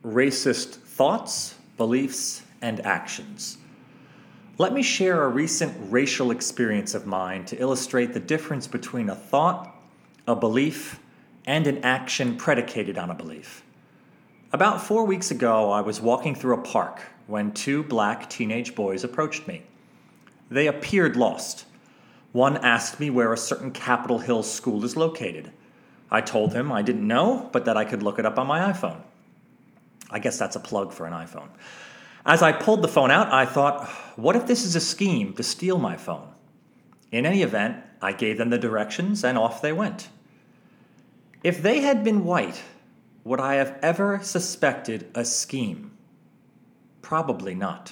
racist thoughts, beliefs, and actions. Let me share a recent racial experience of mine to illustrate the difference between a thought, a belief, and an action predicated on a belief. About 4 weeks ago, I was walking through a park when two black teenage boys approached me. They appeared lost. One asked me where a certain Capitol Hill school is located. I told him I didn't know, but that I could look it up on my iPhone. I guess that's a plug for an iPhone. As I pulled the phone out, I thought, what if this is a scheme to steal my phone? In any event, I gave them the directions and off they went. If they had been white, would I have ever suspected a scheme? Probably not.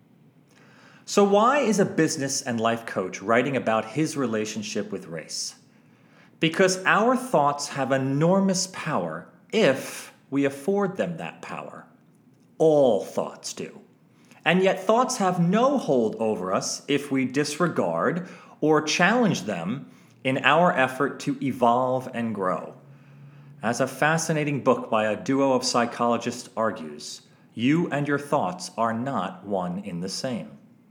So why is a business and life coach writing about his relationship with race? Because our thoughts have enormous power if we afford them that power. All thoughts do. And yet thoughts have no hold over us if we disregard or challenge them in our effort to evolve and grow. As a fascinating book by a duo of psychologists argues, you and your thoughts are not one in the same.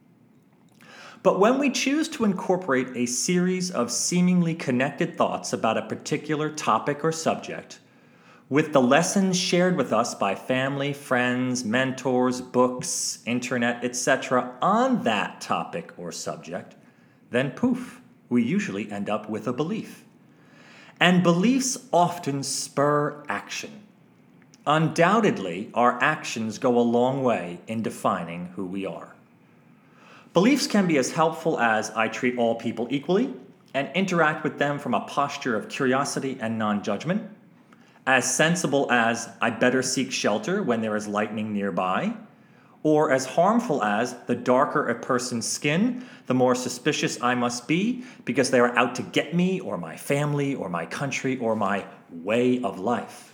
But when we choose to incorporate a series of seemingly connected thoughts about a particular topic or subject, with the lessons shared with us by family, friends, mentors, books, internet, etc. on that topic or subject, then poof, we usually end up with a belief. And beliefs often spur action. Undoubtedly, our actions go a long way in defining who we are. Beliefs can be as helpful as I treat all people equally and interact with them from a posture of curiosity and non-judgment, as sensible as I better seek shelter when there is lightning nearby, or as harmful as the darker a person's skin, the more suspicious I must be because they are out to get me or my family or my country or my way of life.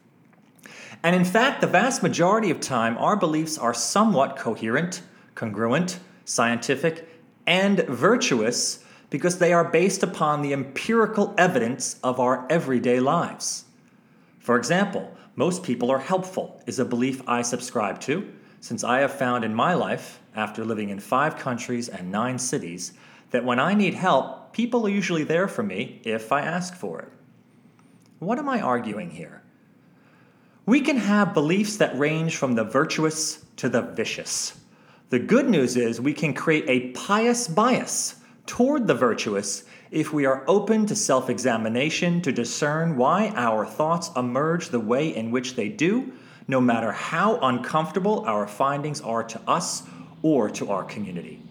And in fact, the vast majority of time, our beliefs are somewhat coherent, congruent, scientific, and virtuous because they are based upon the empirical evidence of our everyday lives. For example, most people are helpful is a belief I subscribe to, since I have found in my life, after living in 5 countries and 9 cities, that when I need help, people are usually there for me if I ask for it. What am I arguing here? We can have beliefs that range from the virtuous to the vicious. The good news is we can create a pious bias toward the virtuous if we are open to self-examination to discern why our thoughts emerge the way in which they do, no matter how uncomfortable our findings are to us or to our community.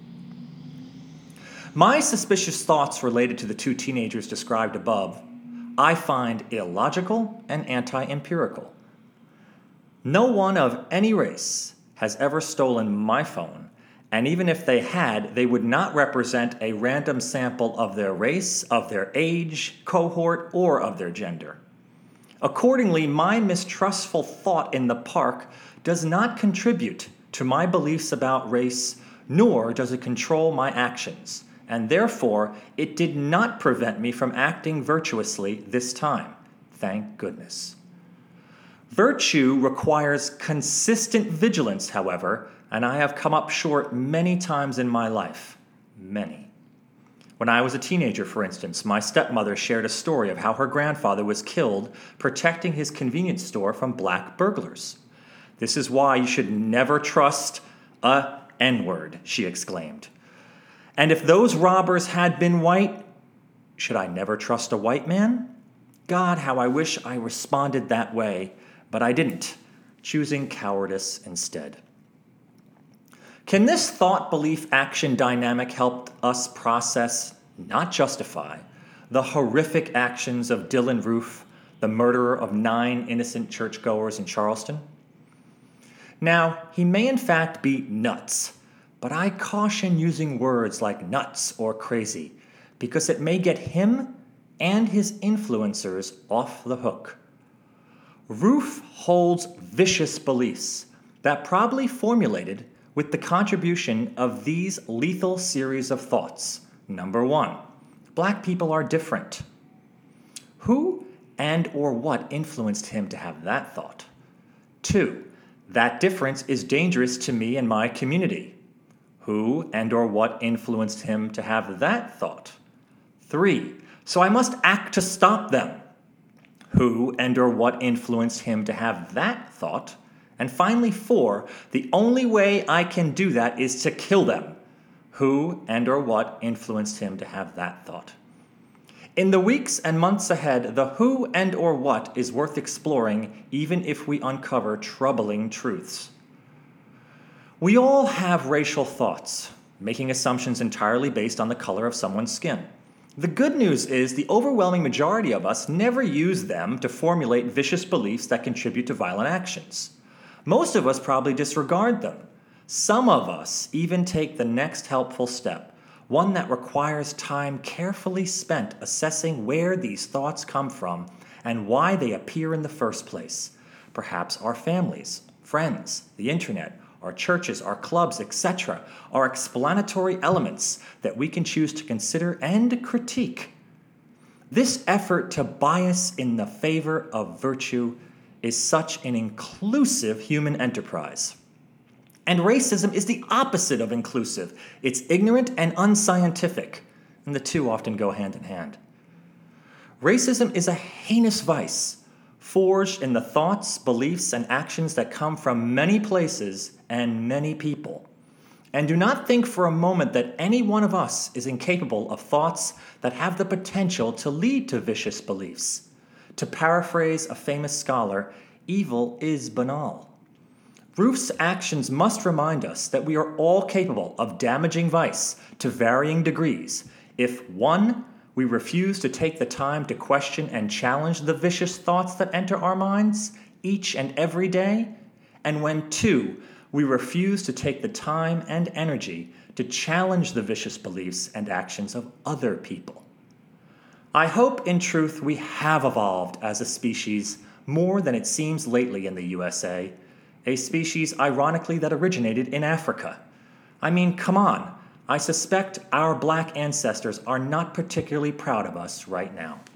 My suspicious thoughts related to the 2 teenagers described above, I find illogical and anti-empirical. No one of any race has ever stolen my phone, and even if they had, they would not represent a random sample of their race, of their age, cohort, or of their gender. Accordingly, my mistrustful thought in the park does not contribute to my beliefs about race, nor does it control my actions, and therefore it did not prevent me from acting virtuously this time. Thank goodness. Virtue requires consistent vigilance, however, and I have come up short many times in my life. Many. When I was a teenager, for instance, my stepmother shared a story of how her grandfather was killed protecting his convenience store from black burglars. This is why you should never trust a N-word, she exclaimed. And if those robbers had been white, should I never trust a white man? God, how I wish I responded that way. But I didn't, choosing cowardice instead. Can this thought-belief-action dynamic help us process, not justify, the horrific actions of Dylann Roof, the murderer of 9 innocent churchgoers in Charleston? Now, he may in fact be nuts, but I caution using words like nuts or crazy, because it may get him and his influencers off the hook. Roof holds vicious beliefs that probably formulated with the contribution of these lethal series of thoughts. Number 1, black people are different. Who and or what influenced him to have that thought? 2, That difference is dangerous to me and my community. Who and or what influenced him to have that thought? 3. So I must act to stop them. Who and or what influenced him to have that thought? And finally, 4. The only way I can do that is to kill them. Who and or what influenced him to have that thought? In the weeks and months ahead, the who and or what is worth exploring, even if we uncover troubling truths. We all have racial thoughts, making assumptions entirely based on the color of someone's skin. The good news is the overwhelming majority of us never use them to formulate vicious beliefs that contribute to violent actions. Most of us probably disregard them. Some of us even take the next helpful step, one that requires time carefully spent assessing where these thoughts come from and why they appear in the first place. Perhaps our families, friends, the internet, our churches, our clubs, etc., are explanatory elements that we can choose to consider and critique. This effort to bias in the favor of virtue is such an inclusive human enterprise. And racism is the opposite of inclusive. It's ignorant and unscientific, and the two often go hand in hand. Racism is a heinous vice, forged in the thoughts, beliefs, and actions that come from many places and many people. And do not think for a moment that any one of us is incapable of thoughts that have the potential to lead to vicious beliefs. To paraphrase a famous scholar, evil is banal. Rufe's actions must remind us that we are all capable of damaging vice to varying degrees if 1. We refuse to take the time to question and challenge the vicious thoughts that enter our minds each and every day, and when 2. We refuse to take the time and energy to challenge the vicious beliefs and actions of other people. I hope, in truth, we have evolved as a species more than it seems lately in the USA, a species, ironically, that originated in Africa. I mean, come on. I suspect our black ancestors are not particularly proud of us right now.